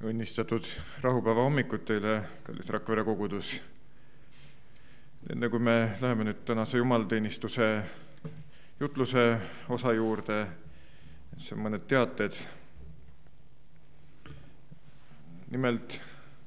Õnnistatud rahupäeva hommikut teile, kallis Rakvere kogudus. Enne kui me läheme nüüd tänase jumalateenistuse jutluse osa juurde, siis on mõned teated. Nimelt,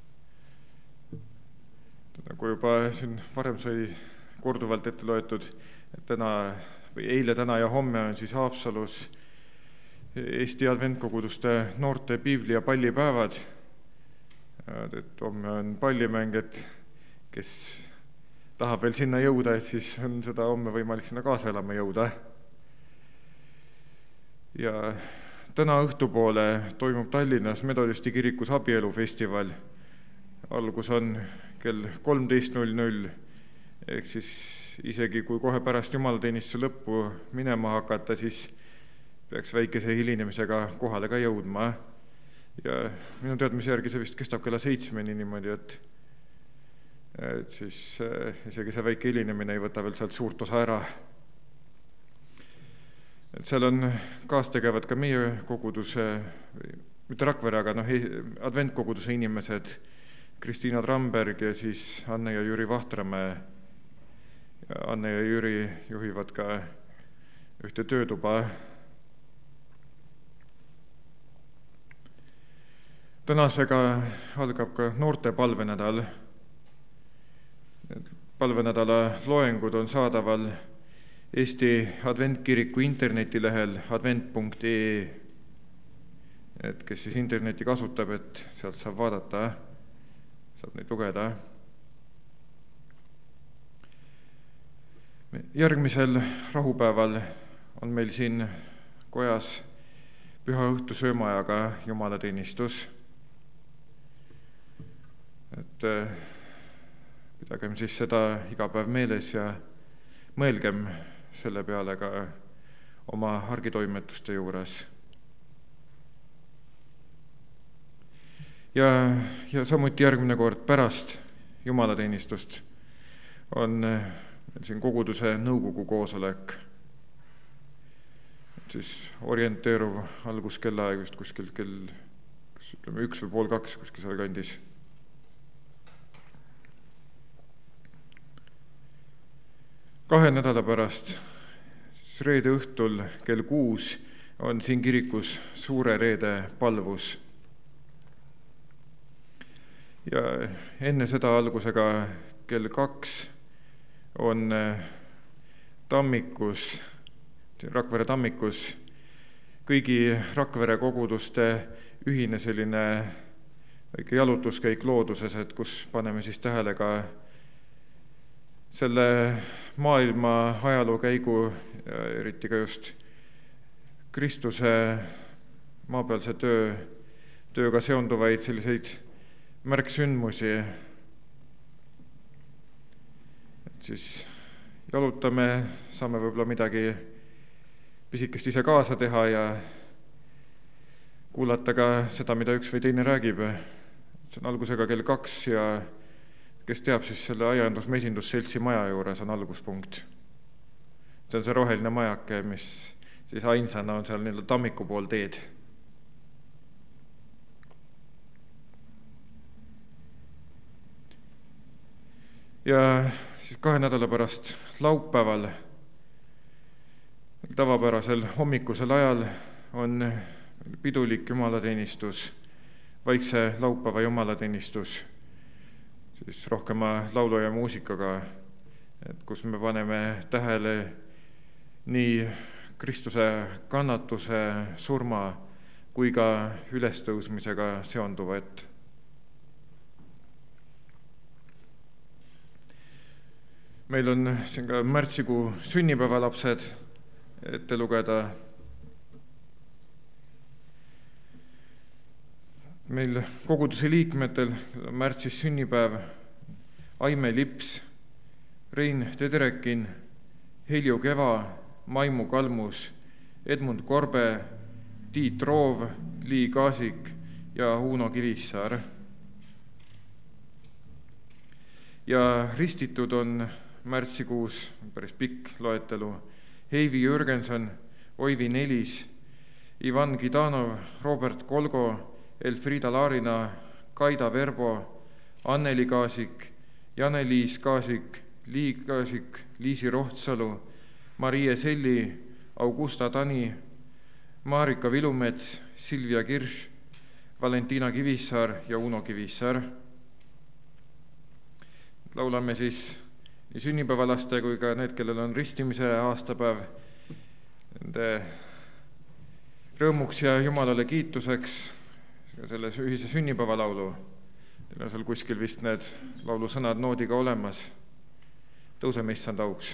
nagu juba siin varem sai korduvalt ette loetud, et eile, täna ja homme on siis Haapsalus Eesti adventkoguduste noorte piibli- ja pallipäevad. Et homme on pallimäng, et kes tahab veel sinna jõuda, et siis on seda homme võimalik sinna kaasa elama jõuda. Ja täna õhtupoole toimub Tallinnas Metodisti kirikus abielufestival. Algus on kell 13:00, ehk siis isegi kui kohe pärast jumalateenistuse lõppu minema hakata, siis peaks väikese hilinemisega kohale ka jõudma. Ja minu teadmise järgi see vist kestab kella 7 niimoodi, et siis isegi see väike hilinemine ei võta veel sealt suurt osa ära. Et seal on kaastegevad ka meie koguduse, mitte Rakvere, aga adventkoguduse inimesed, Kristiina Tramberg ja siis Anne ja Jüri Vahtramäe. Anne ja Jüri juhivad ka ühte töötuba. Tänasega algab ka noorte palvenädal. Palvenädala loengud on saadaval Eesti adventkiriku internetilehel advent.ee. Et kes siis interneti kasutab, et sealt saab vaadata, saab neid lugeda. Järgmisel rahupäeval on meil siin kojas püha õhtu söömaajaga jumalateenistus. Et pidagem siis seda iga päev meeles ja mõelgem selle peale ka oma argitoimetuste juures. Ja samuti järgmine kord pärast jumalateenistust on meil siin koguduse nõukogu koosolek. Siis orienteeruv alguskellaaeg just kuskil kell 1 või pool 2 kuskil seal kandis. Kahe nädala pärast, reede õhtul kell 6 on siin kirikus suure reede palvus. Ja enne seda algusega kell 2 on tammikus, Rakvere tammikus, kõigi Rakvere koguduste ühine selline väike jalutuskäik looduses, et kus paneme siis tähele ka selle maailma ajaloo käigu ja eriti ka just Kristuse maapealse tööga seonduvaid selliseid märksündmusi. Et siis jalutame, saame võib-olla midagi pisikest ise kaasa teha ja kuulata ka seda, mida üks või teine räägib. See on algusega kell 2 ja kes teab, siis selle aiandusmesindusseltsi maja juures on alguspunkt. See on see roheline majake, mis siis ainsana on seal nii-öelda tammiku pool teed. Ja siis 2 nädala pärast laupäeval, tavapärasel hommikusel ajal on pidulik jumalateenistus, vaikse laupäeva jumalateenistus, siis rohkema laulu ja muusikaga, et kus me paneme tähele nii Kristuse kannatuse, surma kui ka ülestõusmisega seonduvat. Meil on siin ka märtsikuu sünnipäevalapsed ette lugeda. Meil koguduse liikmetel märtsis sünnipäev Aime Lips, Rein Tederekin, Helju Keva, Maimu Kalmus, Edmund Korbe, Tiit Roov, Lii Kaasik ja Uno Kivissaar. Ja ristitud on märtsikuus, päris pikk loetelu, Heivi Jürgenson, Oivi Nelis, Ivan Gidanov, Robert Kolgo, Elfriida Laarina, Kaida Verbo, Anneli Kaasik, Jane-Liis Kaasik, Lii Kaasik, Liisi Rohtsalu, Marie Selli, Augusta Tani, Marika Vilumets, Silvia Kirš, Valentina Kivissaar ja Uno Kivissaar. Laulame siis nii sünnipäevalaste kui ka need, kellel on ristimise aastapäev, nende rõõmuks ja Jumalale kiituseks selle ühise sünnipäevalaulu. Teil on seal kuskil vist need laulusõnad noodiga olemas. Tõuseme Issand auks.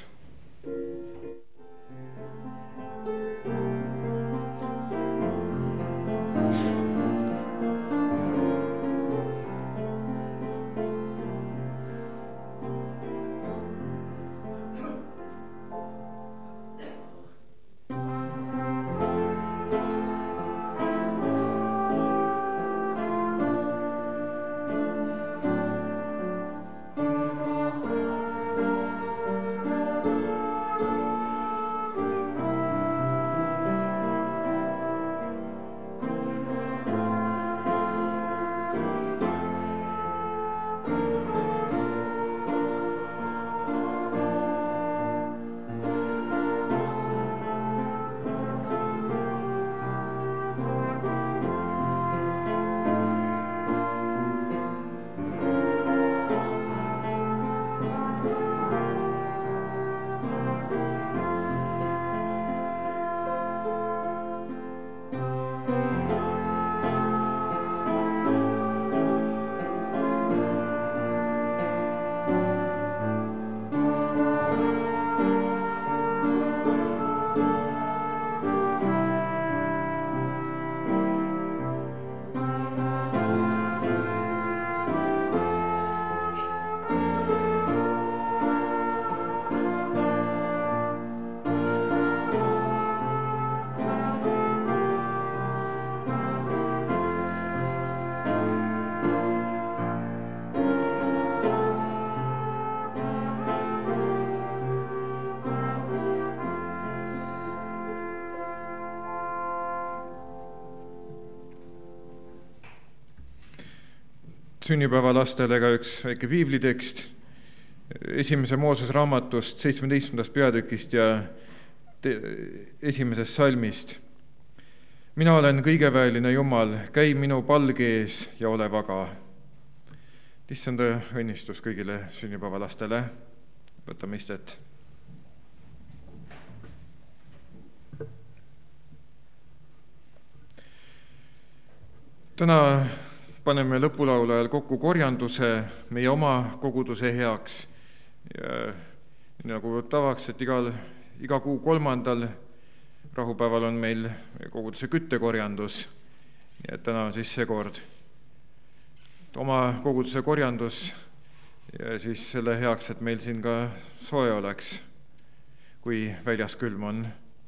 Sünnipäevalastele ka üks väike piiblitekst 1. Mooses raamatust 17. peatükist ja 1. salmist. Mina olen kõigeväeline Jumal, käi minu palge ees ja ole vaga. Issanda õnnistus kõigile sünnipäevalastele. Võtame istet. Täna paneme lõpulaulu ajal kokku korjanduse meie oma koguduse heaks. Ja nagu tavaks, et iga kuu 3. rahupäeval on meil koguduse küttekorjandus. Nii et täna on siis see kord. Oma koguduse korjandus ja siis selle heaks, et meil siin ka soe oleks, kui väljas külm on.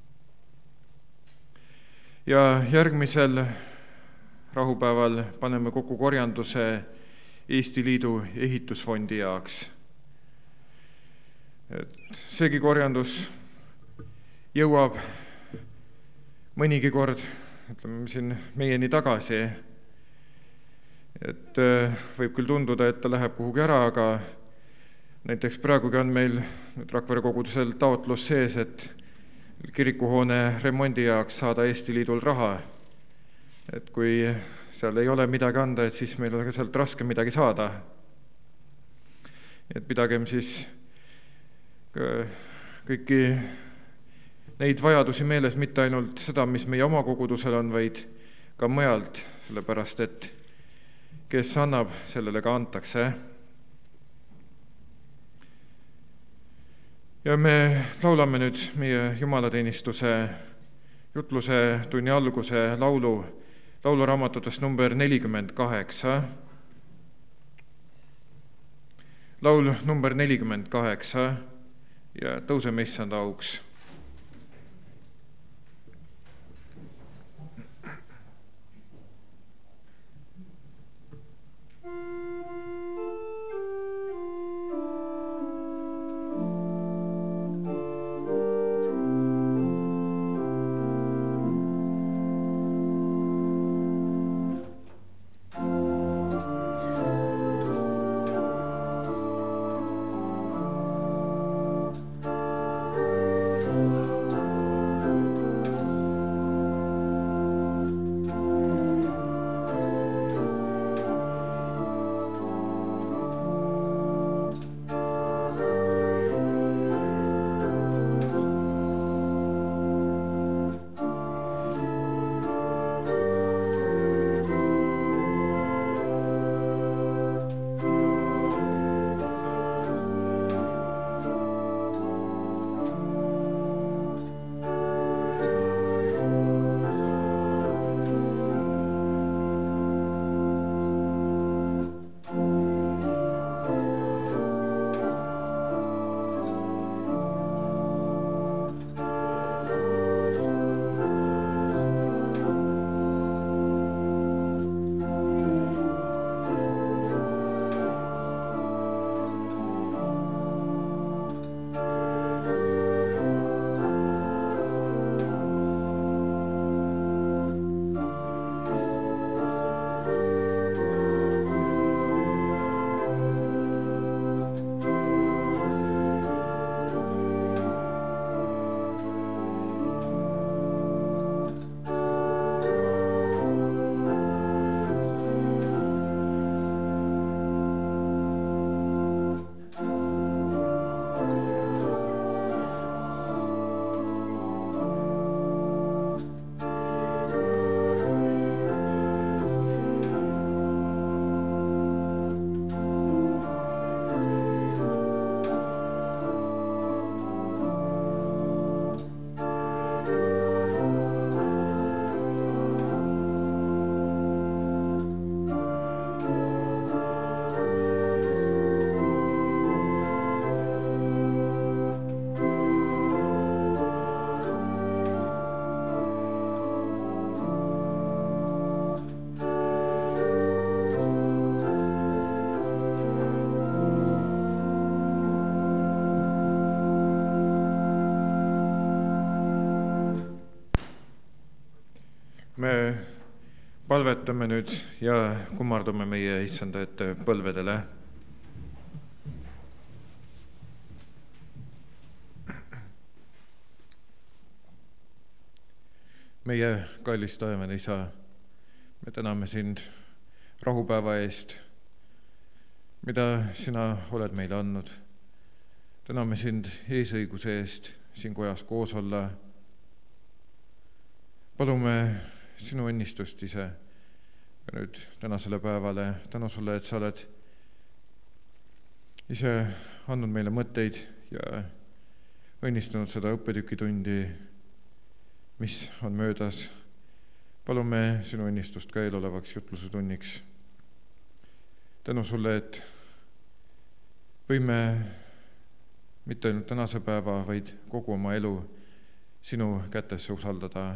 Ja järgmisel rahupäeval paneme kokku korjanduse Eesti Liidu ehitusfondi jaoks. Seegi korjandus jõuab mõnigi kord, ütleme siin meieni tagasi. Et võib küll tunduda, et ta läheb kuhugi ära, aga näiteks praegugi on meil Rakvere kogudusel taotlus sees, et kirikuhoone remondi jaoks saada Eesti Liidul raha. Et kui seal ei ole midagi anda, et siis meil on ka sealt raske midagi saada. Et pidagem siis kõiki neid vajadusi meeles, mitte ainult seda, mis meie oma kogudusel on, vaid ka mujalt, sellepärast et kes annab, sellele ka antakse. Ja me laulame nüüd meie jumalateenistuse jutluse tunni alguse lauluraamatutest number 48. Laul number 48 ja tõuseme Issanda auks. palvetame nüüd ja kummardume meie issanda ette põlvedele. Meie kallis taevane isa, me täname sind rahupäeva eest, mida sina oled meile andnud. Täname sind eesõiguse eest siin kojas koos olla. Palume sinu õnnistust ise ja nüüd tänasele päevale. Tänu sulle, et sa oled ise andnud meile mõtteid ja õnnistanud seda õppetükitundi, mis on möödas. Palume sinu õnnistust ka eelolevaks jutluse tunniks. Tänu sulle, et võime mitte ainult tänase päeva, vaid kogu oma elu sinu kätesse usaldada.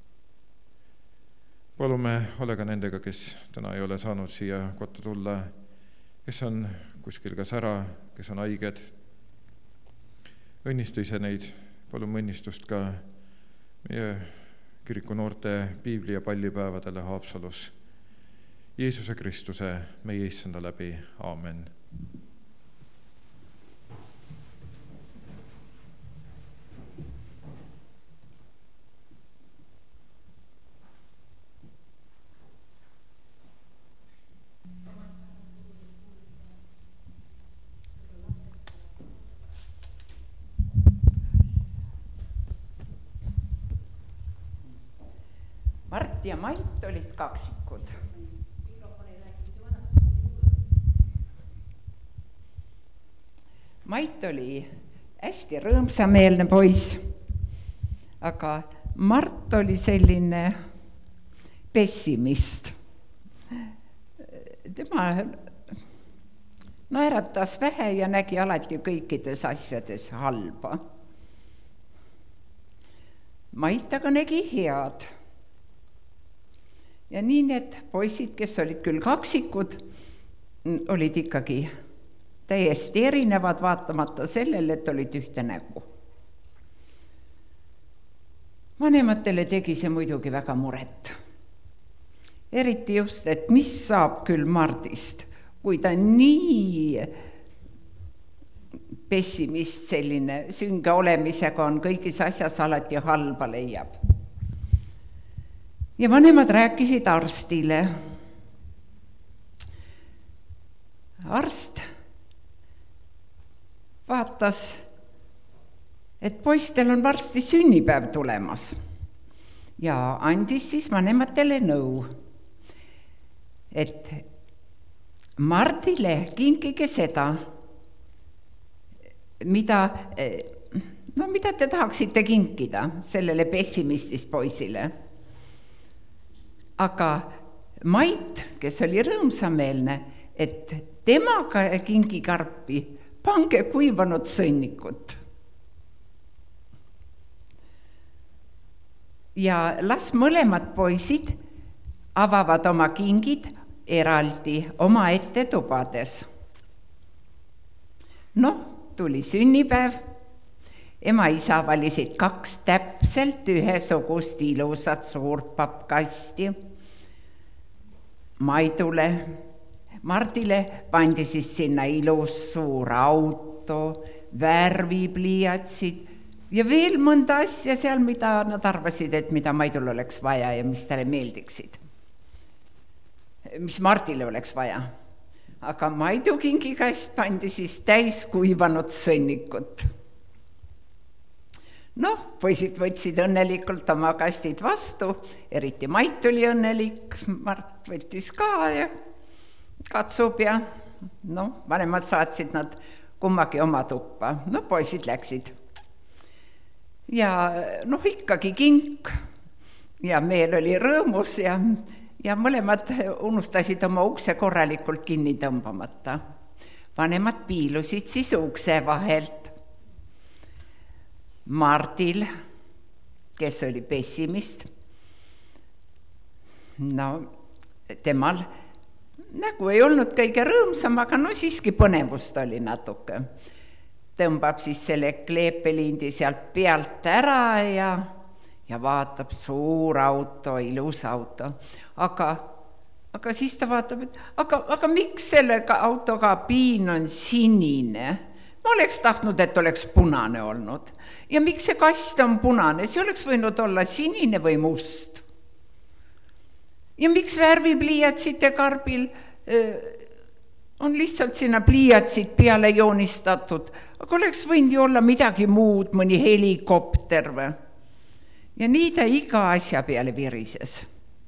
Palume ole ka nendega, kes täna ei ole saanud siia kotta tulla, kes on kuskil kas ära, kes on haiged. Õnnista ise neid, palume õnnistust ka meie kiriku noorte piibli- ja pallipäevadele Haapsalus. Jeesuse Kristuse, meie issanda läbi. Aamen. Mart ja Mait olid kaksikud. Mait oli hästi rõõmsameelne poiss, aga Mart oli selline pessimist. Tema naeratas vähe ja nägi alati kõikides asjades halba. Mait aga nägi head. Ja nii need poisid, kes olid küll kaksikud, olid ikkagi täiesti erinevad, vaatamata sellele, et olid ühte nägu. Vanematele tegi see muidugi väga muret. Eriti just, et mis saab küll Mardist, kui ta nii pessimist, selline sünge olemisega on, kõigis asjas alati halba leiab. Ja vanemad rääkisid arstile. Arst vaatas, et poistel on varsti sünnipäev tulemas ja andis siis vanematele nõu, et Mardile kinkige seda, mida te tahaksite kinkida sellele pessimistist poisile. Aga Mait, kes oli rõõmsameelne, et temaga kingikarpi pange kuivanud sõnnikut. Ja las mõlemad poisid avavad oma kingid eraldi oma ette tubades. Tuli sünnipäev. Ema-isa valisid 2 täpselt ühesugust ilusat suurt pappkasti. Mardile pandi siis sinna ilus suur auto, värvipliiatsid ja veel mõnda asja seal, mida nad arvasid, et mida Maidul oleks vaja ja mis talle meeldiksid. Mis Mardile oleks vaja. Aga Maidu kingikast pandi siis täis kuivanud sõnnikut. Poisid võtsid õnnelikult oma kastid vastu, eriti Mait oli õnnelik, Mart võttis ka ja katsub ja vanemad saatsid nad kummagi oma tuppa. Poisid läksid. Ja ikkagi kink ja meel oli rõõmus ja mõlemad unustasid oma ukse korralikult kinni tõmbamata. Vanemad piilusid siis ukse vahelt. Mardil, kes oli pessimist, temal nägu ei olnud kõige rõõmsam, aga siiski põnevust oli natuke. Tõmbab siis selle kleepelindi sealt pealt ära ja vaatab, suur auto, ilus auto, aga siis ta vaatab, et aga miks selle auto kabiin on sinine? Ma oleks tahtnud, et oleks punane olnud. Ja miks see kast on punane? See oleks võinud olla sinine või must. Ja miks värvipliiatsite karbil on lihtsalt sinna pliiatsid peale joonistatud, aga oleks võinud ju olla midagi muud, mõni helikopter või? Ja nii ta iga asja peale virises.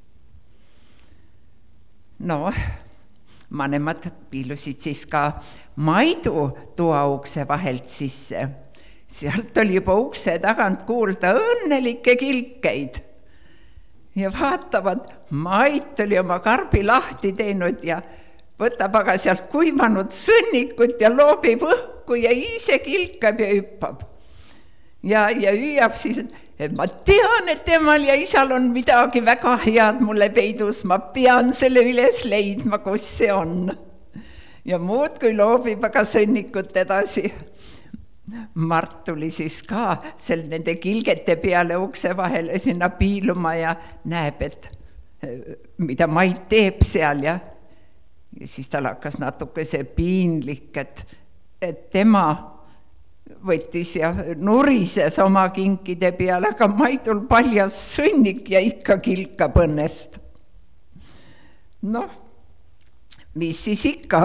No, vanemad piilusid siis ka Maidu toaukse vahelt sisse. Sealt oli juba ukse tagant kuulda õnnelikke kilkeid. Ja vaatavad, Mait oli oma karbi lahti teinud ja võtab aga sealt kuivanud sõnnikut ja loobib õhku ja ise kilkab ja hüppab. Ja hüüab siis, et ma tean, et temal ja isal on midagi väga head mulle peidus, ma pean selle üles leidma, kus see on. Ja muud kui loobib aga sõnnikut edasi. Mart tuli siis ka nende kilgete peale ukse vahele sinna piiluma ja näeb, et mida Mait teeb seal ja siis tal hakkas natuke see piinlik, et tema võttis ja nurises oma kinkide peale, aga Maidul paljas sõnnik ja ikka kilkab õnnest. Noh, mis siis ikka?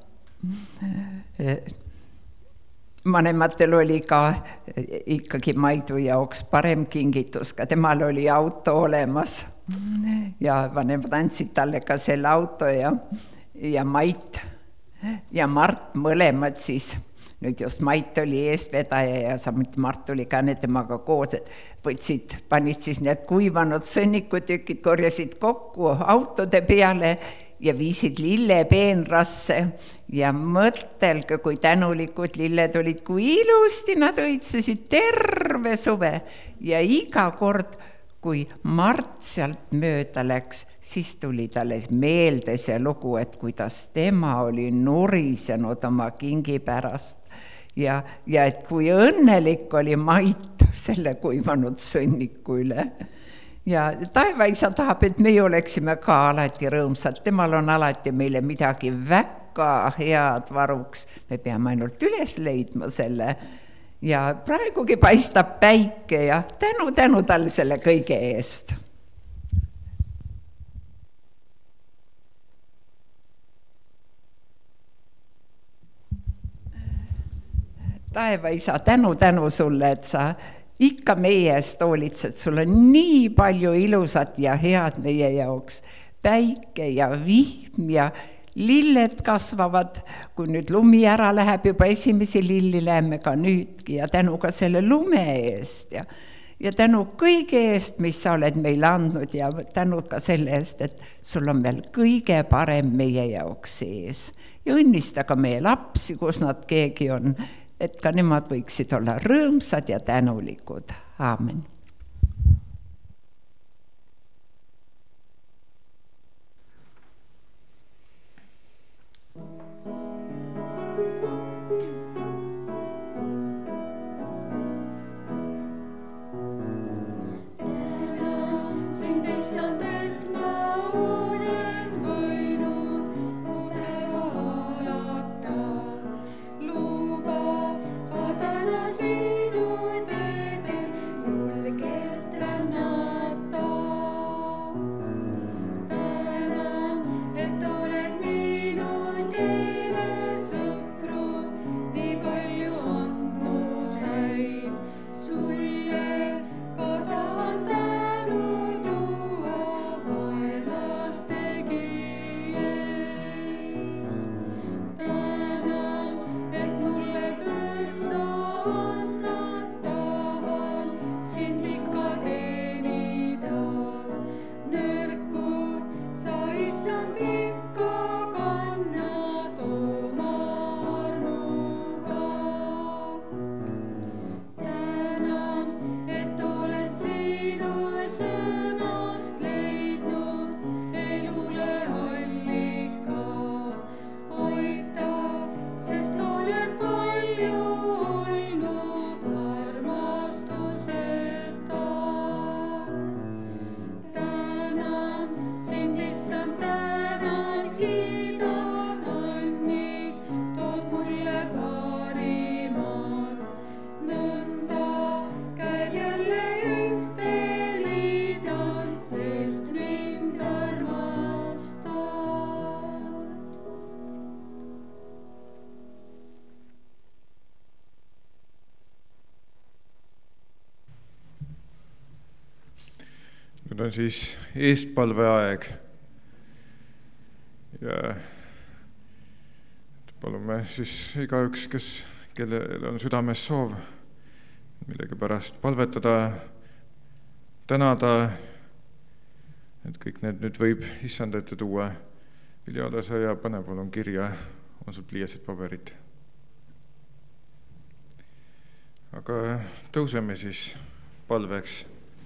Vanematel oli ka ikkagi Maidu jaoks parem kingitus, ka temal oli auto olemas ja vanemad andsid talle ka selle auto ja Mait ja Mart mõlemad siis. Nüüd just Mait oli eestvedaja ja samuti Mart oli ka temaga koos, et panid siis need kuivanud sõnnikutükid, korjasid kokku autode peale ja viisid lillepeenrasse ja mõtelge, kui tänulikud lilled olid, kui ilusti nad õitsesid terve suve ja iga kord, kui Mart sealt mööda läks, siis tuli talle meelde see lugu, et kuidas tema oli nurisenud oma kingi pärast ja et kui õnnelik oli Mait selle kuivanud sõnniku üle. Ja taevaisa tahab, et meie oleksime ka alati rõõmsad, temal on alati meile midagi väga head varuks, me peame ainult üles leidma selle. Ja praegugi paistab päike ja tänu talle selle kõige eest. Taevaisa, tänu sulle, et sa ikka meie eest hoolitsed, sul on nii palju ilusat ja head meie jaoks. Päike ja vihm ja lilled kasvavad, kui nüüd lumi ära läheb, juba esimesi lilli läheme ka nüüdki ja tänu ka selle lume eest ja tänu kõige eest, mis sa oled meile andnud ja tänu ka selle eest, et sul on veel kõige parem meie jaoks sees. Ja õnnista ka meie lapsi, kus nad keegi on, et ka nemad võiksid olla rõõmsad ja tänulikud. Aamen. Luba ka täna sinu teedel, mul Nüüd on siis eestpalveaeg ja palume siis igaüks, kellel on südames soov millegipärast palvetada, tänada, et kõik need nüüd võib issand ette tuua. Vilja, ole sa ja pane palun kirja, on sul pliiatsit, paberit. Aga tõuseme siis palveks.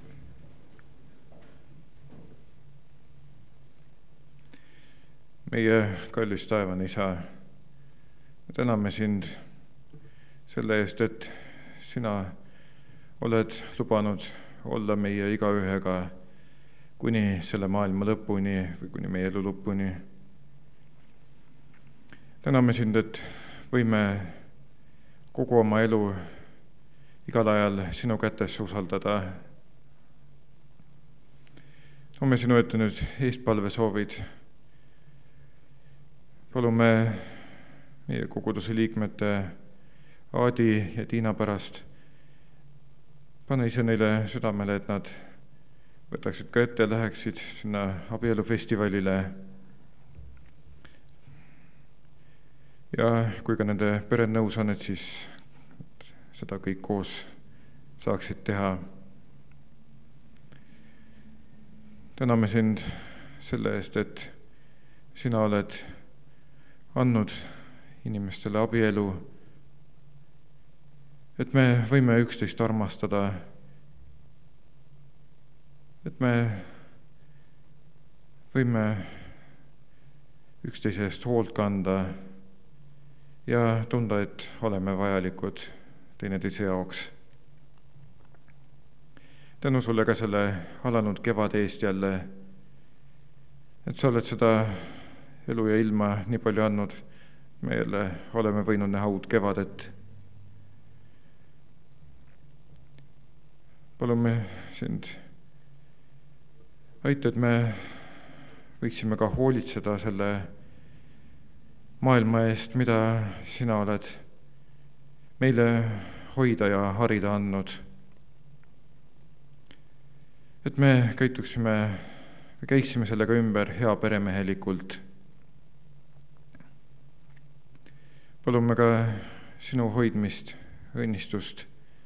Meie kallis taevane Isa, me täname sind selle eest, et sina oled lubanud olla meie igaühega kuni selle maailma lõpuni või kuni meie elu lõpuni. Täname sind, et võime kogu oma elu igal ajal sinu kätesse usaldada. Toome sinu ette nüüd eestpalvesoovid. Palume meie koguduse liikmete Aadi ja Tiina pärast. Pane ise neile südamele, et nad võtaksid ka ette ja läheksid sinna abielufestivalile. Ja kui ka nende pered nõus on, et siis seda kõik koos saaksid teha. Täname sind selle eest, et sina oled andnud inimestele abielu, et me võime üksteist armastada, et me võime üksteise eest hoolt kanda ja tunda, et oleme vajalikud teineteise jaoks. Tänu sulle ka selle alanud kevade eest jälle, et sa oled seda elu ja ilma nii palju andnud, me jälle oleme võinud näha uut kevadet. Palume sind, aita, et me võiksime ka hoolitseda selle maailma eest, mida sina oled meile hoida ja harida andnud. Et me käiksime sellega ümber hea peremehelikult. Palume ka sinu hoidmist, õnnistust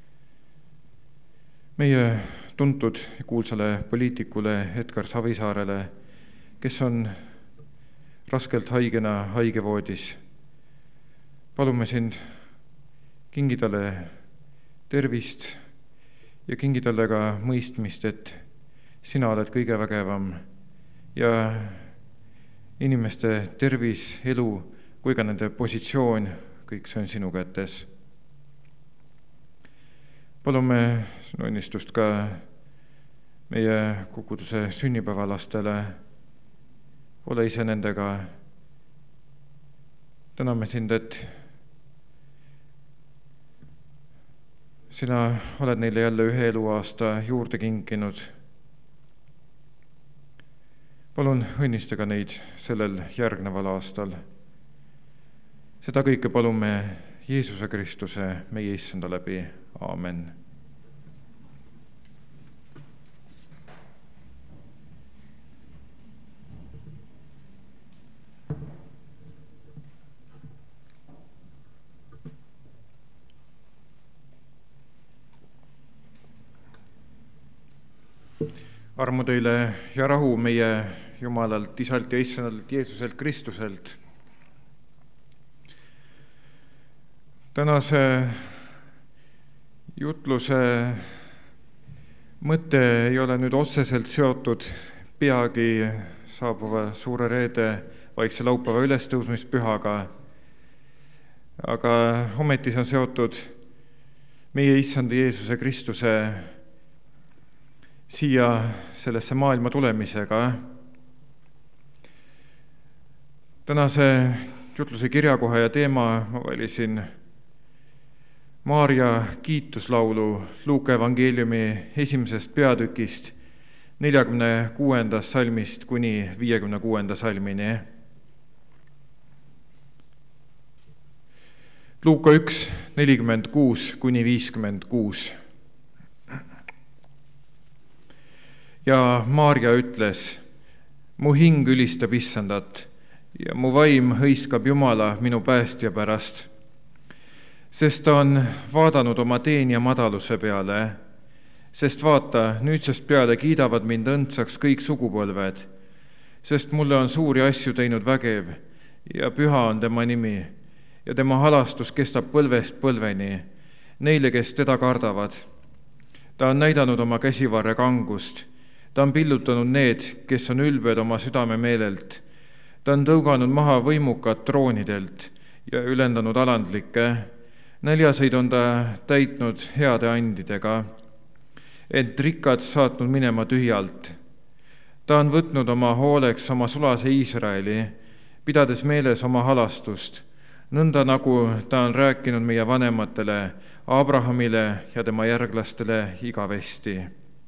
meie tuntud ja kuulsale poliitikule Edgar Savisaarele, kes on raskelt haigena haigevoodis. Palume sind, kingi talle tervist ja kingi talle ka mõistmist, et sina oled kõige vägevam ja inimeste tervis, elu kui ka nende positsioon, kõik see on sinu kätes. Palume sinu õnnistust ka meie koguduse sünnipäevalastele. Ole ise nendega. Täname sind, et sina oled neile jälle ühe eluaasta juurde kinkinud. Palun õnnista ka neid sellel järgneval aastal. Seda kõike palume Jeesuse Kristuse, meie issanda läbi. Aamen. Armu teile ja rahu meie Jumalalt, Isalt ja Issandalt Jeesuselt Kristuselt. Tänase jutluse mõte ei ole nüüd otseselt seotud peagi saabuva suure reede vaikse laupäeva ülestõusmispühaga, aga ometi see on seotud meie Issanda Jeesuse Kristuse siia sellesse maailma tulemisega. Tänase jutluse kirjakoha ja teema ma valisin Maarja kiituslaulu Luuka evangeeliumi 1. peatükist 46. salmist kuni 56. salmini. Luuka 1, 46 kuni 56. Ja Maarja ütles, mu hing ülistab Issandat ja mu vaim hõiskab Jumala minu päästja pärast, sest ta on vaadanud oma teenija madaluse peale. Sest vaata, nüüdsest peale kiidavad mind õndsaks kõik sugupõlved, sest mulle on suuri asju teinud vägev ja püha on tema nimi ja tema halastus kestab põlvest põlveni neile, kes teda kardavad. Ta on näidanud oma käsivarre kangust, ta on pillutanud need, kes on ülbed oma südame meelelt. Ta on tõuganud maha võimukad troonidelt ja ülendanud alandlikke. Näljaseid on ta täitnud heade andidega, ent rikkad saatnud minema tühjalt. Ta on võtnud oma hooleks oma sulase Iisraeli, pidades meeles oma halastust, nõnda nagu ta on rääkinud meie vanematele, Abrahamile ja tema järglastele igavesti.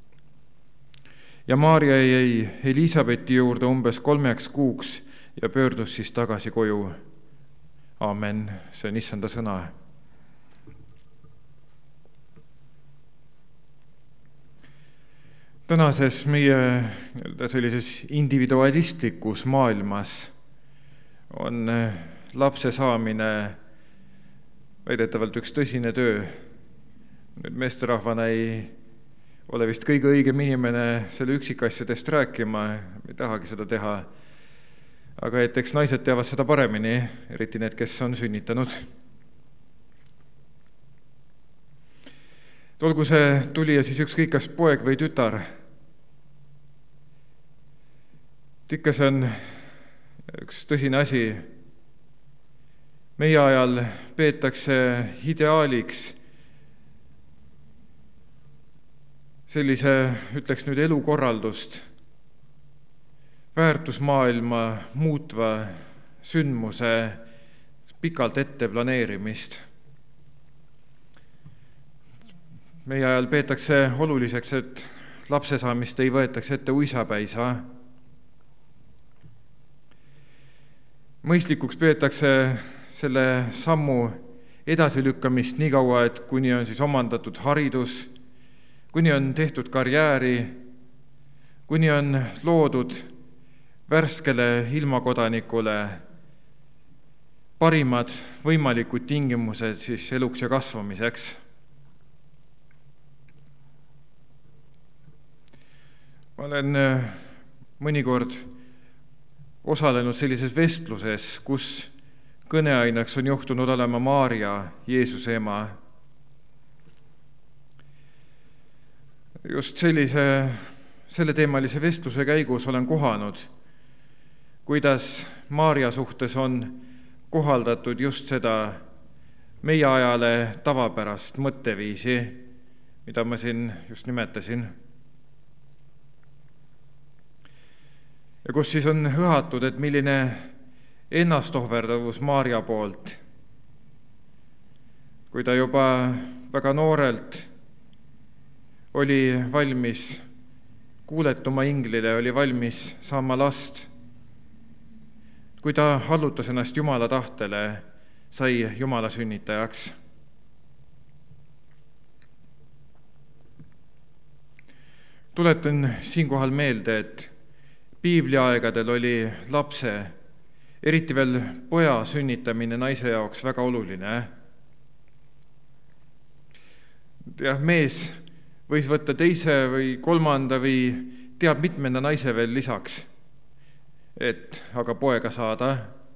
Ja Maarja jäi Elisabethi juurde umbes 3 kuuks ja pöördus siis tagasi koju. Aamen, see on Issanda sõna. Tänases meie sellises individualistlikus maailmas on lapse saamine väidetavalt üks tõsine töö. Nüüd meesterahvana ei ole vist kõige õigem inimene selle üksikasjadest rääkima, ei tahagi seda teha. Aga et eks naised teavad seda paremini, eriti need, kes on sünnitanud. Olgu see tulija siis ükskõik kas poeg või tütar. Ikka see on üks tõsine asi. Meie ajal peetakse ideaaliks sellise, ütleks nüüd, elukorraldust, väärtusmaailma muutva sündmuse pikalt ette planeerimist. Meie ajal peetakse oluliseks, et lapse saamist ei võetaks ette uisapäisa. Mõistlikuks peetakse selle sammu edasilükkamist nii kaua, et kuni on siis omandatud haridus, kuni on tehtud karjääri, kuni on loodud värskele ilmakodanikule parimad võimalikud tingimused siis eluks ja kasvamiseks. Ma olen mõnikord osalenud sellises vestluses, kus kõneainaks on juhtunud olema Maarja, Jeesuse ema. Just selle teemalise vestluse käigus olen kohanud, kuidas Maarja suhtes on kohaldatud just seda meie ajale tavapärast mõtteviisi, mida ma siin just nimetasin. Ja kus siis on hõhatud, et milline ennastohverdavus Maarja poolt, kui ta juba väga noorelt oli valmis kuuletuma inglile, oli valmis saama last. Kui ta allutas ennast Jumala tahtele, sai Jumala sünnitajaks. Tuletan siinkohal meelde, et piibliaegadel oli lapse, eriti veel poja sünnitamine naise jaoks väga oluline. Jah, mees võis võtta teise või kolmanda või teab mitmenda naise veel lisaks, et aga poega saada.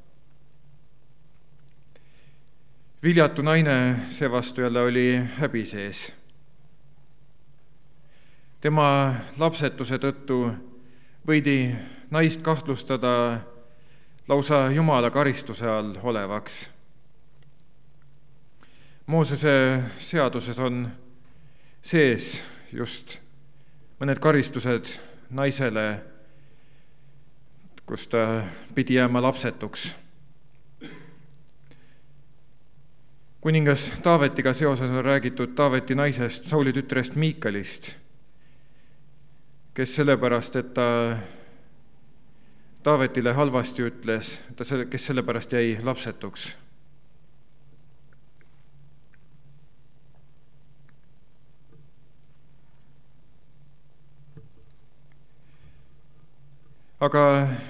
Viljatu naine seevastu jälle oli häbi sees. Tema lapsetuse tõttu võidi naist kahtlustada lausa Jumala karistuse all olevaks. Moosese seaduses on sees just mõned karistused naisele, kus ta pidi jääma lapsetuks. Kuningas Taavetiga seoses on räägitud Taaveti naisest, Sauli tütrest Miikalist, kes sellepärast, et ta Taavetile halvasti ütles, kes sellepärast jäi lapsetuks. Aga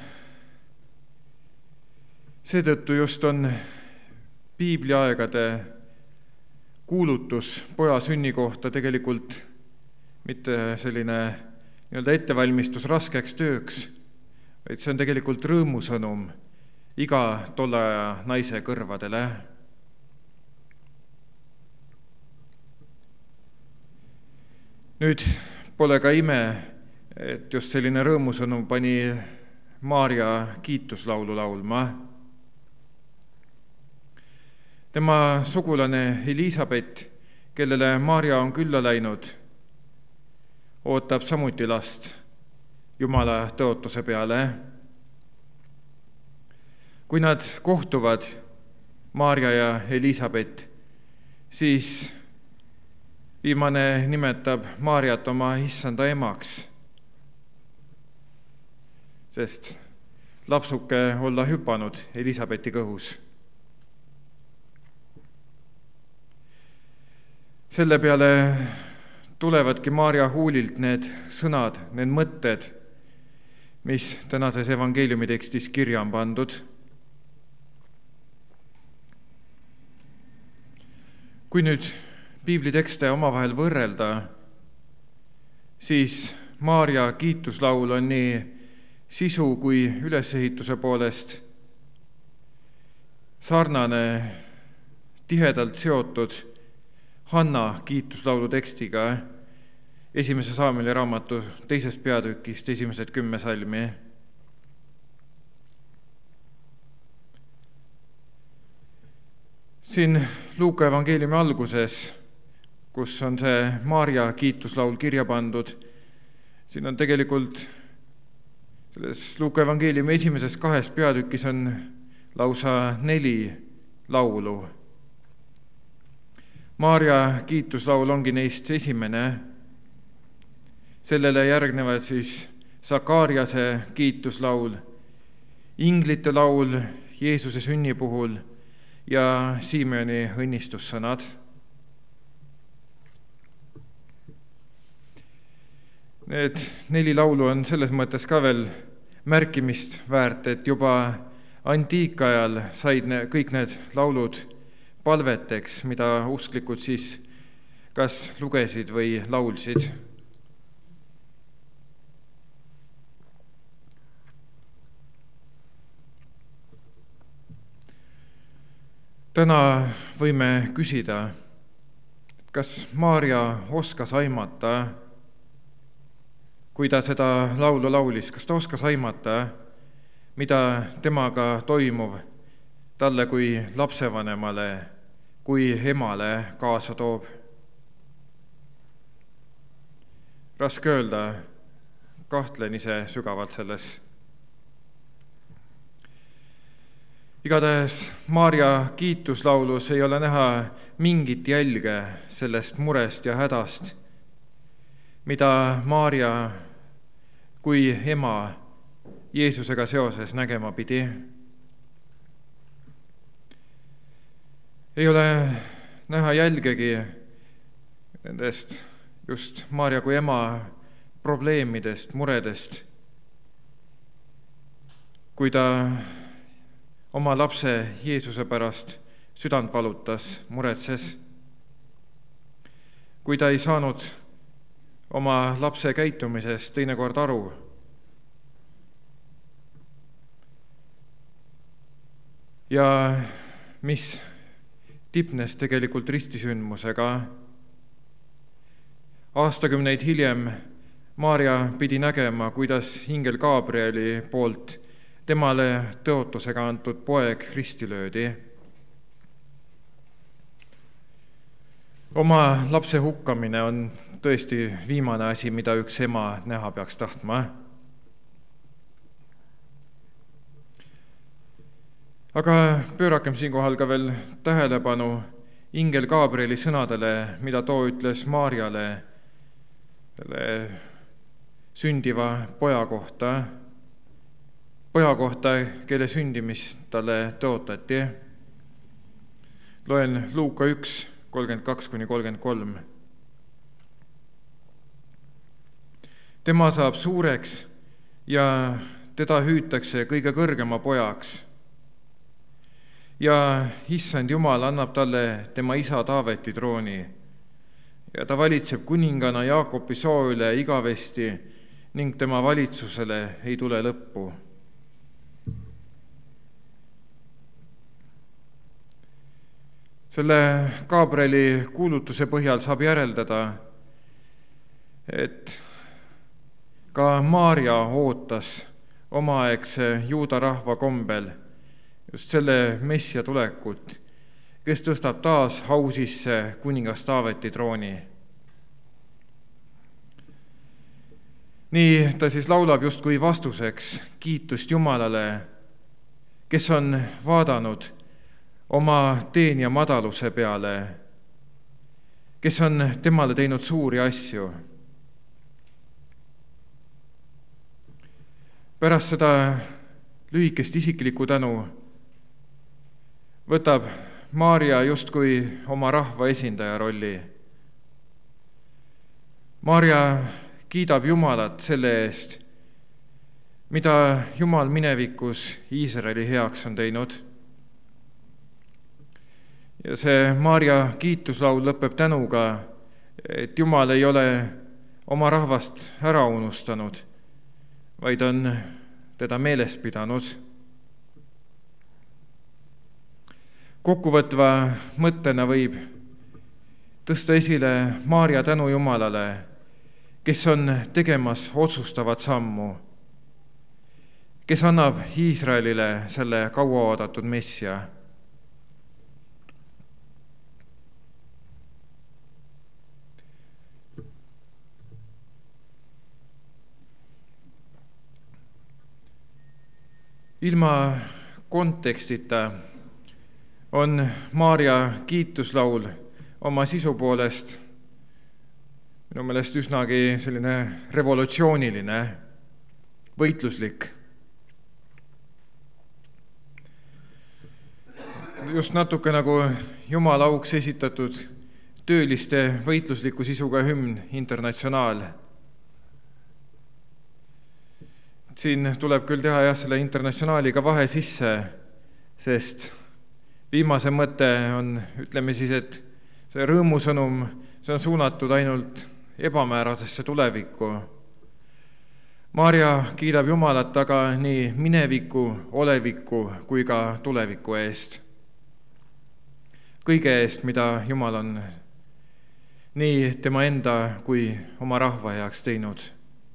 seetõttu just on piibliaegade kuulutus poja sünni kohta tegelikult mitte selline nii-öelda ettevalmistus raskeks tööks, vaid see on tegelikult rõõmusõnum iga tolle aja naise kõrvadele. Nüüd pole ka ime, et just selline rõõmusõnum pani Maarja kiituslaulu laulma. Tema sugulane Elisabet, kellele Maarja on külla läinud, ootab samuti last Jumala tõotuse peale. Kui nad kohtuvad, Maarja ja Elisabet, siis viimane nimetab Maarjat oma issanda emaks, sest lapsuke olla hüpanud Elisabeti kõhus. Selle peale tulevadki Maarja huulilt need sõnad, need mõtted, mis tänases evangeeliumi tekstis kirja on pandud. Kui nüüd piiblitekste omavahel võrrelda, siis Maarja kiituslaul on nii sisu kui ülesehituse poolest sarnane, tihedalt seotud Hanna kiituslaulu tekstiga 1. Saamueli raamatu 2. peatükist 1. 10 salmi. Siin Luuka evangeeliumi alguses, kus on see Maarja kiituslaul kirja pandud, siin on tegelikult selles Luuka evangeeliumi 1. 2 peatükis on lausa 4 laulu. Maarja kiituslaul ongi neist esimene. Sellele järgnevad siis Sakariase kiituslaul, inglite laul Jeesuse sünni puhul ja Simeoni õnnistussõnad. Need 4 laulu on selles mõttes ka veel märkimist väärt, et juba antiikajal said kõik need laulud palveteks, mida usklikud siis kas lugesid või laulsid. Täna võime küsida, kas Maarja oskas aimata, kui ta seda laulu laulis, kas ta oskas aimata, mida temaga toimuv talle kui lapsevanemale, kui emale kaasa toob. Raske öelda, kahtlen ise sügavalt selles. Igatahes Maarja kiituslaulus ei ole näha mingit jälge sellest murest ja hädast, mida Maarja kui ema Jeesusega seoses nägema pidi. Ei ole näha jälgegi nendest just Maarja kui ema probleemidest, muredest, kui ta oma lapse Jeesuse pärast südant valutas, muretses, kui ta ei saanud oma lapse käitumisest teinekord aru. Ja mis tipnes tegelikult ristisündmusega. Aastakümneid hiljem Maarja pidi nägema, kuidas ingel Gabrieli poolt temale tõotusega antud poeg risti löödi. Oma lapse hukkamine on tõesti viimane asi, mida üks ema näha peaks tahtma. Aga pöörakem siinkohal ka veel tähelepanu ingel Gabrieli sõnadele, mida too ütles Maarjale selle sündiva poja kohta, kelle sündimist talle tõotati. Loen Luuka 1, 32-33. Tema saab suureks ja teda hüütakse kõige kõrgema pojaks. Ja issand Jumal annab talle tema isa Taaveti trooni ja ta valitseb kuningana Jaakobi soo üle igavesti ning tema valitsusele ei tule lõppu. Selle Gabrieli kuulutuse põhjal saab järeldada, et ka Maarja ootas omaaegse juuda rahva kombel just selle messia tulekut, kes tõstab taas au sisse kuningas Taaveti trooni. Nii ta siis laulab justkui vastuseks kiitust Jumalale, kes on vaadanud oma teenija madaluse peale, kes on temale teinud suuri asju. Pärast seda lühikest isiklikku tänu võtab Maarja justkui oma rahva esindaja rolli. Maarja kiidab Jumalat selle eest, mida Jumal minevikus Iisraeli heaks on teinud. Ja see Maarja kiituslaul lõpeb tänuga, et Jumal ei ole oma rahvast ära unustanud, vaid on teda meeles pidanud. Kokkuvõtva mõttena võib tõsta esile Maarja tänu Jumalale, kes on tegemas otsustavat sammu, kes annab Iisraelile selle kauaoodatud messia. Ilma kontekstita on Maarja kiituslaul oma sisu poolest minu meelest üsnagi selline revolutsiooniline, võitluslik. Just natuke nagu Jumala auks esitatud tööliste võitlusliku sisuga hümn Internatsionaal. Siin tuleb küll teha selle Internatsionaaliga vahe sisse, sest viimase mõte on, ütleme siis, et see rõõmusõnum, see on suunatud ainult ebamäärasesse tulevikku. Maarja kiidab Jumalat aga nii mineviku, oleviku kui ka tuleviku eest. Kõige eest, mida Jumal on nii tema enda kui oma rahva heaks teinud.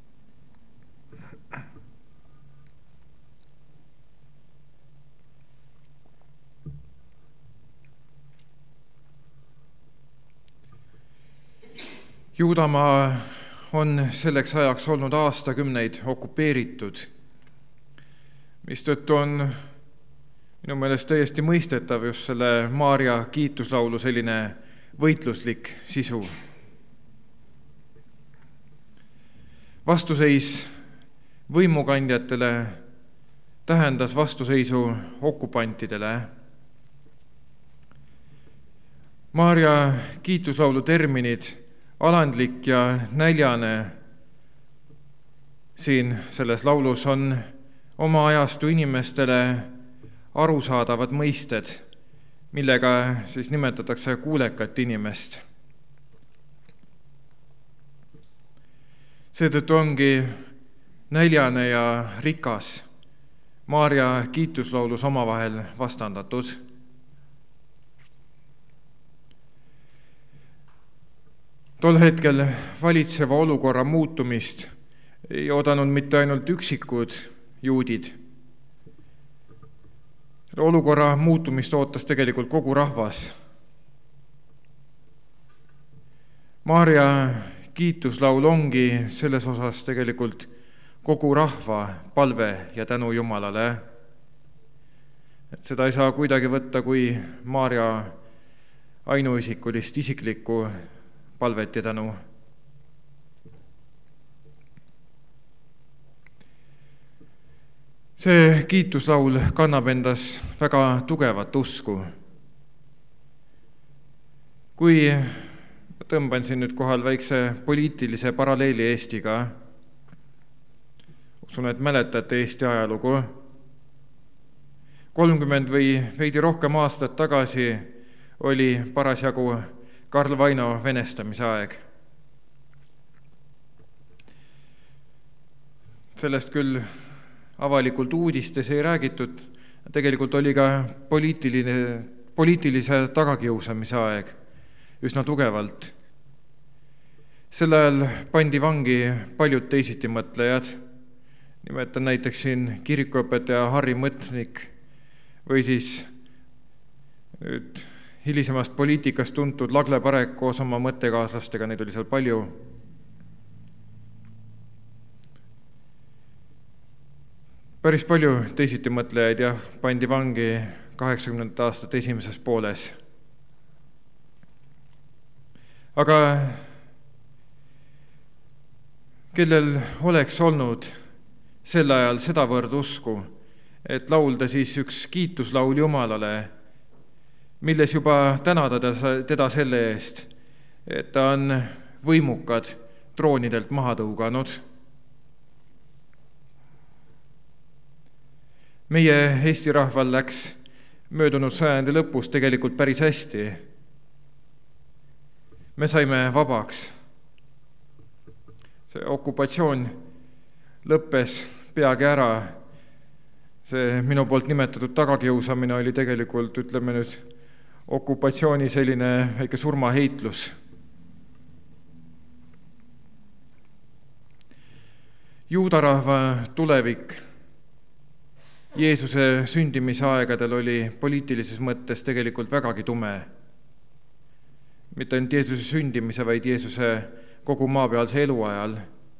Juudamaa on selleks ajaks olnud aastakümneid okupeeritud, mistõttu on minu meelest täiesti mõistetav just selle Maarja kiituslaulu selline võitluslik sisu. Vastuseis võimukandjatele tähendas vastuseisu okupantidele. Maarja kiituslaulu terminid alandlik ja näljane siin selles laulus on oma ajastu inimestele arusaadavad mõisted, millega siis nimetatakse kuulekat inimest. Seetõttu ongi näljane ja rikas Maarja kiituslaulus omavahel vastandatud. Tol hetkel valitseva olukorra muutumist ei oodanud mitte ainult üksikud juudid. Olukorra muutumist ootas tegelikult kogu rahvas. Maarja kiituslaul ongi selles osas tegelikult kogu rahva palve ja tänu Jumalale. Et seda ei saa kuidagi võtta kui Maarja ainuisikulist isiklikku palvet ja tänu. See kiituslaul kannab endas väga tugevat usku. Kui tõmban siin nüüd kohal väikse poliitilise paralleeli Eestiga, usun, et mäletate Eesti ajalugu. 30 või veidi rohkem aastat tagasi oli parasjagu Karl Vaino venestamise aeg. Sellest küll avalikult uudistes ei räägitud, tegelikult oli ka poliitilise tagakiusamise aeg üsna tugevalt. Sel ajal pandi vangi paljud teisitimõtlejad, nimetan näiteks siin kirikuõpetaja Harri Mõtsnik või siis nüüd hilisemast poliitikast tuntud Lagle Parek koos oma mõttekaaslastega, neid oli seal palju. Päris palju teisitimõtlejaid pandi vangi 80. aastate esimeses pooles. Aga kellel oleks olnud sel ajal sedavõrd usku, et laulda siis üks kiituslaul Jumalale, milles juba tänada teda selle eest, et ta on võimukad troonidelt maha tõuganud. Meie Eesti rahval läks möödunud sajandi lõpus tegelikult päris hästi. Me saime vabaks. See okupatsioon lõppes peagi ära. See minu poolt nimetatud tagakiusamine oli tegelikult, ütleme nüüd, okupatsiooni selline väike surmaheitlus. Juudarahva tulevik Jeesuse sündimise aegadel oli poliitilises mõttes tegelikult vägagi tume. Mitte ainult Jeesuse sündimise, vaid Jeesuse kogu maapealse eluajal.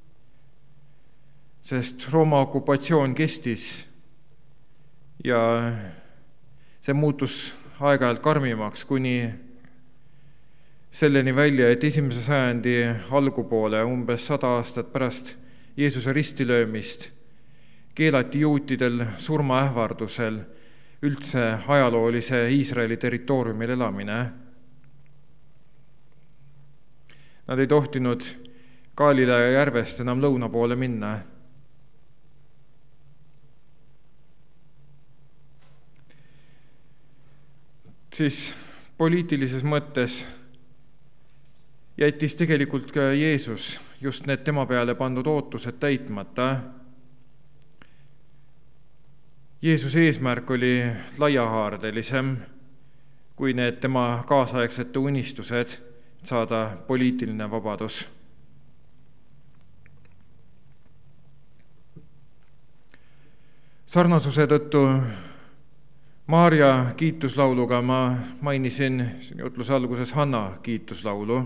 Sest Rooma okupatsioon kestis ja see muutus aeg-ajalt karmimaks kuni selleni välja, et 1. sajandi algupoole, umbes 100 aastat pärast Jeesuse ristilöömist, keelati juutidel surmaähvardusel üldse ajaloolise Iisraeli territooriumil elamine. Nad ei tohtinud Galiilea järvest enam lõuna poole minna. Siis poliitilises mõttes jättis tegelikult ka Jeesus just need tema peale pandud ootused täitmata. Jeesuse eesmärk oli laiahaardelisem kui need tema kaasaegsete unistused saada poliitiline vabadus. Sarnasuse tõttu Maarja kiituslauluga ma mainisin siin jutluse alguses Hanna kiituslaulu.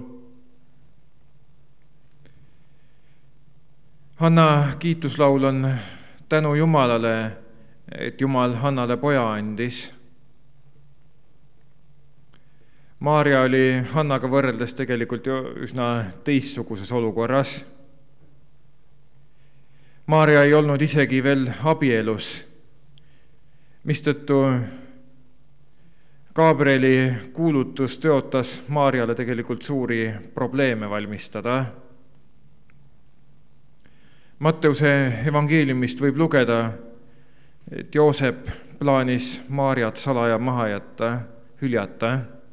Hanna kiituslaul on tänu Jumalale, et Jumal Hannale poja andis. Maarja oli Hannaga võrreldes tegelikult üsna teistsuguses olukorras. Maarja ei olnud isegi veel abielus, mistõttu Gabrieli kuulutus tõotas Maarjale tegelikult suuri probleeme valmistada. Matteuse evangeeliumist võib lugeda, et Joosep plaanis Maarjat salaja maha jätta, hüljata.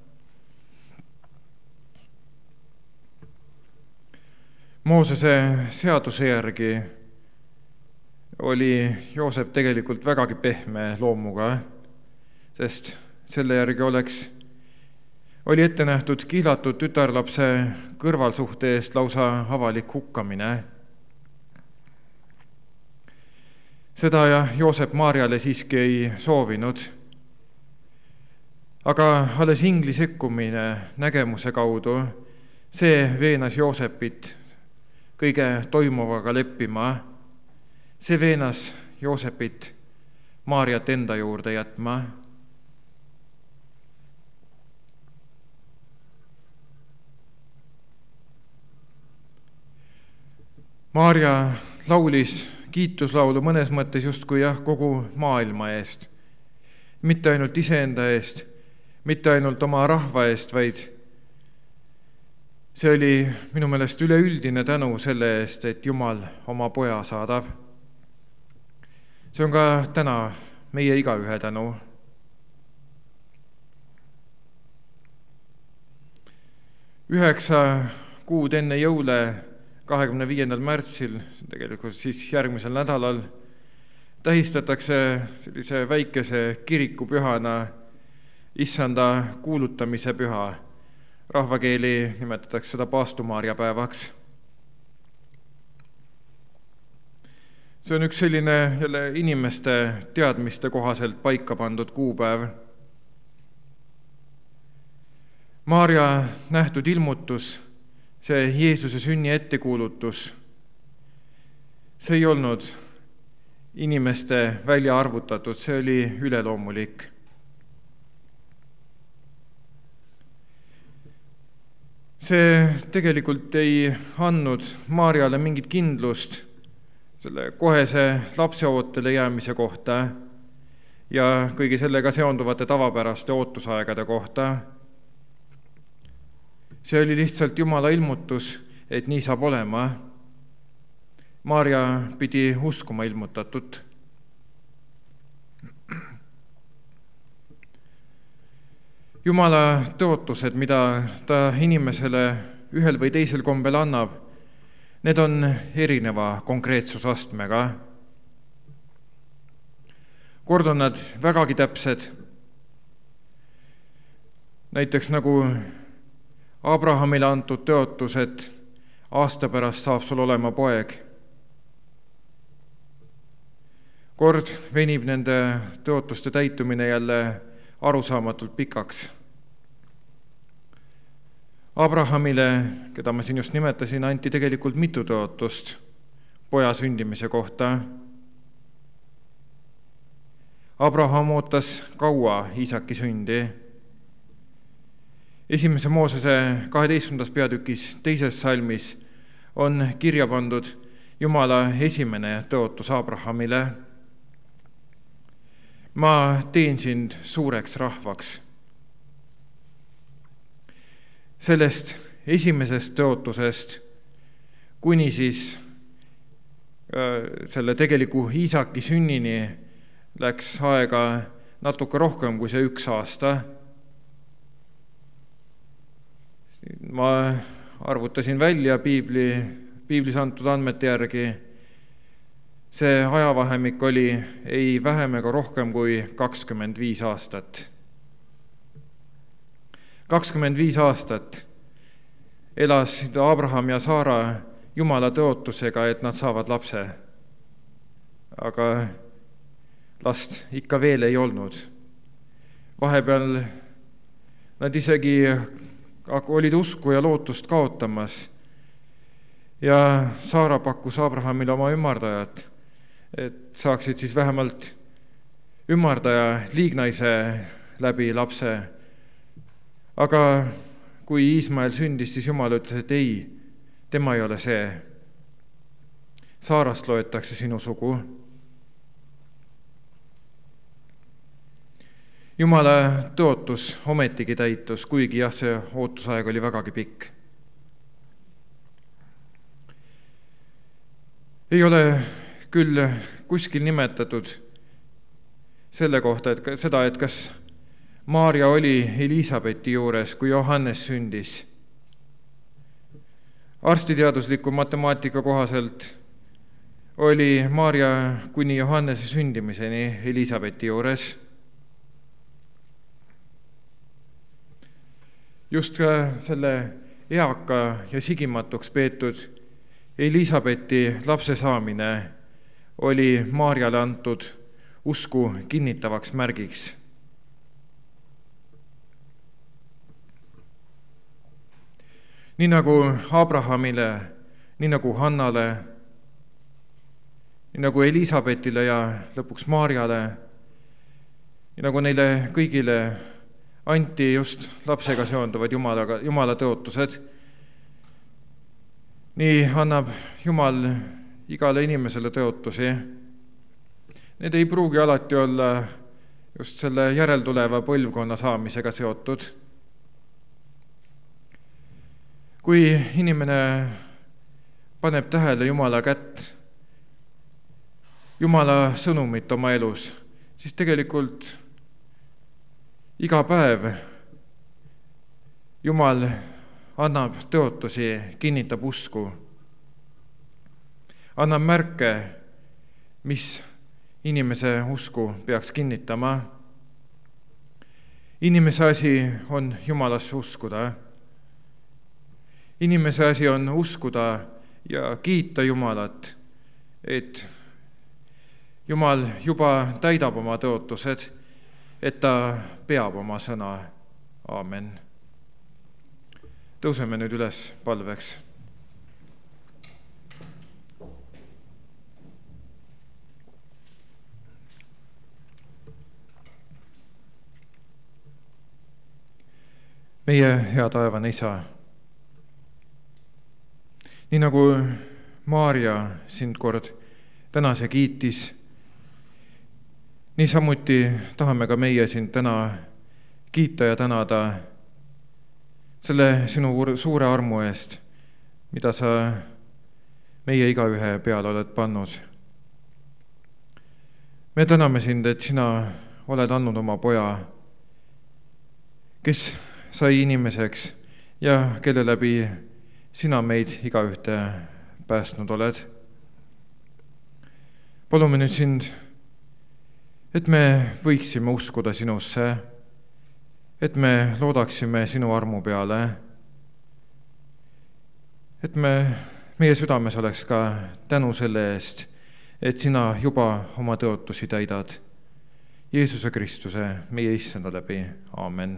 Moosese seaduse järgi oli Joosep tegelikult vägagi pehme loomuga, sest selle järgi oli ette nähtud kihlatud tütarlapse kõrvalsuhte eest lausa avalik hukkamine. Seda Joosep Maarjale siiski ei soovinud, aga alles ingli sekkumine nägemuse kaudu, see veenas Joosepit kõige toimuvaga leppima. See veenas Joosepit Maarjat enda juurde jätma. Maarja laulis kiituslaulu mõnes mõttes justkui kogu maailma eest. Mitte ainult iseenda eest, mitte ainult oma rahva eest, vaid see oli minu meelest üleüldine tänu selle eest, et Jumal oma poja saadab. See on ka täna meie igaühe tänu. Üheksa kuud enne jõule, 25. märtsil, tegelikult siis järgmisel nädalal, tähistatakse sellise väikese kirikupühana issanda kuulutamise püha. Rahvakeeli nimetatakse seda Paastu-Maarja päevaks. See on üks selline jälle inimeste teadmiste kohaselt paika pandud kuupäev. Maarja nähtud ilmutus, see Jeesuse sünni ettekuulutus, see ei olnud inimeste välja arvutatud, see oli üleloomulik. See tegelikult ei andnud Maarjale mingit kindlust selle kohese lapseootele jäämise kohta ja kõigi sellega seonduvate tavapäraste ootusaegade kohta. See oli lihtsalt Jumala ilmutus, et nii saab olema. Maarja pidi uskuma ilmutatut. Jumala tõotused, mida ta inimesele ühel või teisel kombel annab, need on erineva konkreetsusastmega. Kord on nad vägagi täpsed. Näiteks nagu Abrahamile antud tõotus, et aasta pärast saab sul olema poeg. Kord venib nende tõotuste täitumine jälle arusaamatult pikaks. Abrahamile, keda ma siin just nimetasin, anti tegelikult mitu tõotust poja sündimise kohta. Abraham ootas kaua Iisaki sündi. Esimese Moosese 12. peatükis 2. salmis on kirja pandud Jumala esimene tõotus Abrahamile. Ma teen sind suureks rahvaks. Sellest esimesest tõotusest kuni siis selle tegeliku Iisaki sünnini läks aega natuke rohkem kui see 1 aasta. Ma arvutasin välja piiblis antud andmete järgi. See ajavahemik oli ei vähem ega rohkem kui 25 aastat. 25 aastat elas Abraham ja Saara Jumala tõotusega, et nad saavad lapse. Aga last ikka veel ei olnud. Vahepeal nad isegi olid usku ja lootust kaotamas. Ja Saara pakkus Abrahamile oma ümardajat, et saaksid siis vähemalt ümardaja liignaise läbi lapse. Aga kui Iismael sündis, siis Jumal ütles, et ei, tema ei ole see. Saarast loetakse sinu sugu. Jumala tõotus ometigi täitus, kuigi jah, see ootusaeg oli vägagi pikk. Ei ole küll kuskil nimetatud selle kohta, et seda, et kas Maarja oli Elisabethi juures, kui Johannes sündis. Arstiteadusliku matemaatika kohaselt oli Maarja kuni Johannese sündimiseni Elisabethi juures. Just ka selle eaka ja sigimatuks peetud Elisabethi lapse saamine oli Maarjale antud usku kinnitavaks märgiks. Nii nagu Abrahamile, nii nagu Hannale, nii nagu Elisabethile ja lõpuks Maarjale, nii nagu neile kõigile anti just lapsega seonduvad Jumala tõotused, nii annab Jumal igale inimesele tõotusi. Need ei pruugi alati olla just selle järeltuleva põlvkonna saamisega seotud. Kui inimene paneb tähele Jumala kätt Jumala sõnumit oma elus, siis tegelikult iga päev Jumal annab tõotusi, kinnitab usku, annab märke, mis inimese usku peaks kinnitama. Inimese asi on Jumalasse uskuda. Inimese asi on uskuda ja kiita Jumalat, et Jumal juba täidab oma tõotused, et ta peab oma sõna. Aamen. Tõuseme nüüd üles palveks. Meie hea taevane Isa, nii nagu Maarja sind kord tänas ja kiitis, nii samuti tahame ka meie sind täna kiita ja tänada selle sinu suure armu eest, mida sa meie igaühe peale oled pannud. Me täname sind, et sina oled andnud oma poja, kes sai inimeseks ja kelle läbi sina meid igaühte päästnud oled. Palume nüüd sind, et me võiksime uskuda sinusse, et me loodaksime sinu armu peale, et meie südames oleks ka tänu selle eest, et sina juba oma tõotusi täidad. Jeesuse Kristuse, meie issanda läbi. Aamen.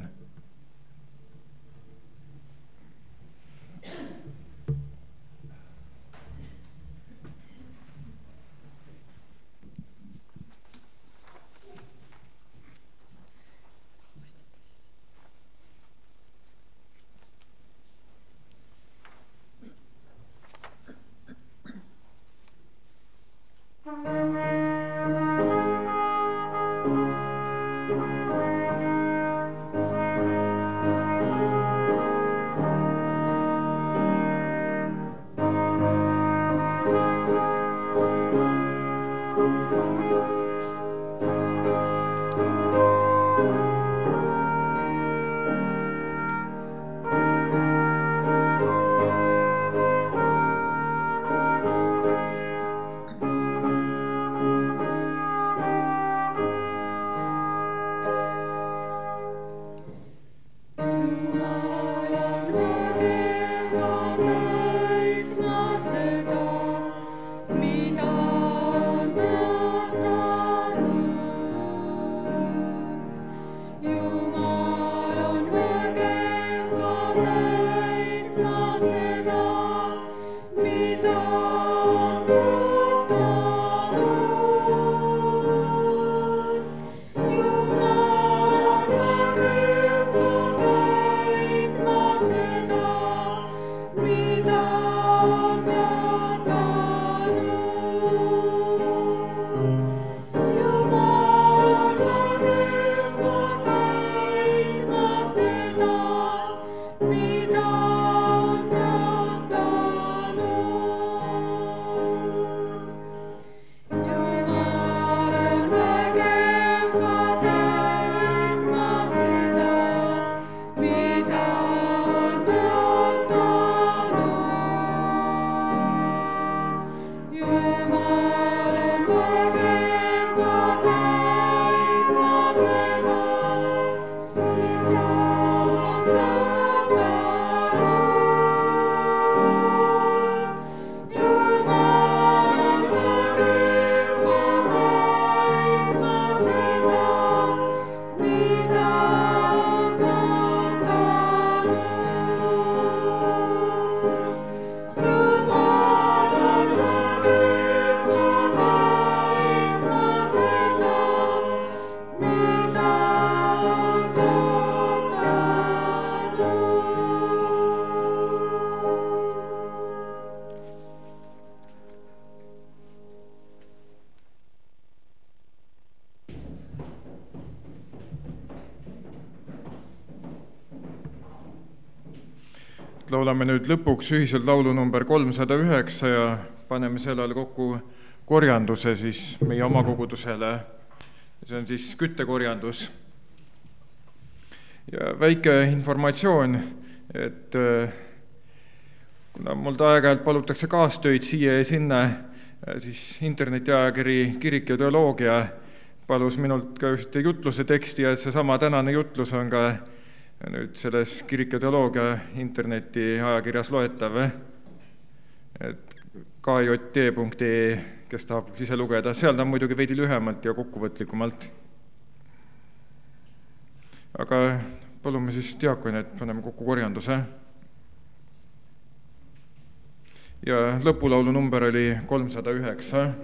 Laulame nüüd lõpuks ühiselt laulu number 309 ja paneme sellele kokku korjanduse siis meie oma kogudusele. See on siis küttekorjandus. Ja väike informatsioon, et kuna mul aeg-ajalt palutakse kaastöid siia ja sinna, siis internetiajakiri Kirik ja teoloogia palus minult ka ühte jutluse teksti ja seesama tänane jutlus on ka nüüd selles Kirik ja teoloogia interneti ajakirjas loetav. Et kjt.ee, kes tahab ise lugeda, seal ta on muidugi veidi lühemalt ja kokkuvõtlikumalt. Aga palume siis diakoni, et paneme kokku korjanduse. Ja lõpulaulu number oli 309.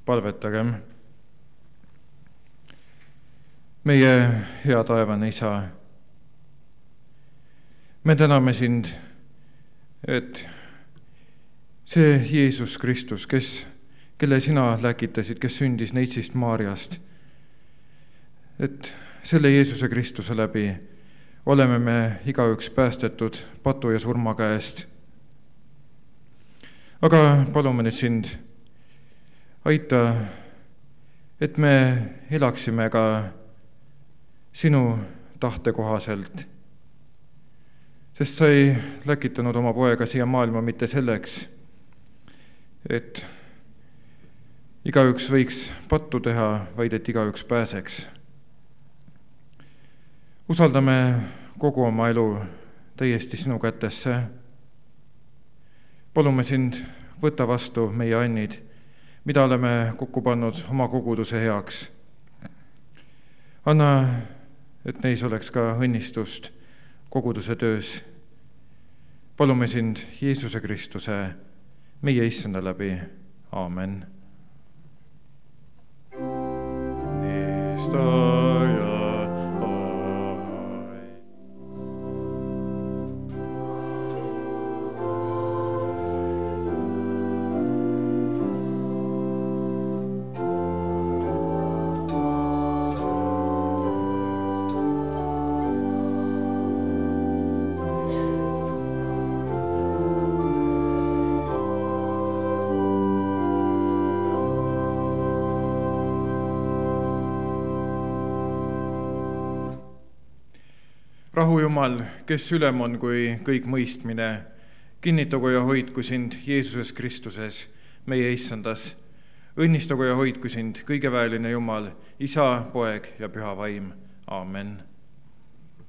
palvetagem. Meie hea taevane Isa, me täname sind, et see Jeesus Kristus, kelle sina läkitasid, kes sündis neitsist Maarjast, et selle Jeesuse Kristuse läbi oleme me igaüks päästetud patu ja surma käest. Aga palume nüüd sind, aita, et me elaksime ka sinu tahte kohaselt, sest sa ei läkitanud oma poega siia maailma mitte selleks, et igaüks võiks pattu teha, vaid et igaüks pääseks. Usaldame kogu oma elu täiesti sinu kätesse. Palume sind, võta vastu meie annid, mida oleme kokku pannud oma koguduse heaks. Anna, et neis oleks ka õnnistust koguduse töös. Palume sind Jeesuse Kristuse, meie Issanda läbi. Aamen. Rahu Jumal, kes ülem on kui kõik mõistmine, kinnitagu ja hoidku sind Jeesuses Kristuses, meie Issandas. Õnnistagu ja hoidku sind kõigeväeline Jumal, Isa, Poeg ja Püha Vaim. Aamen.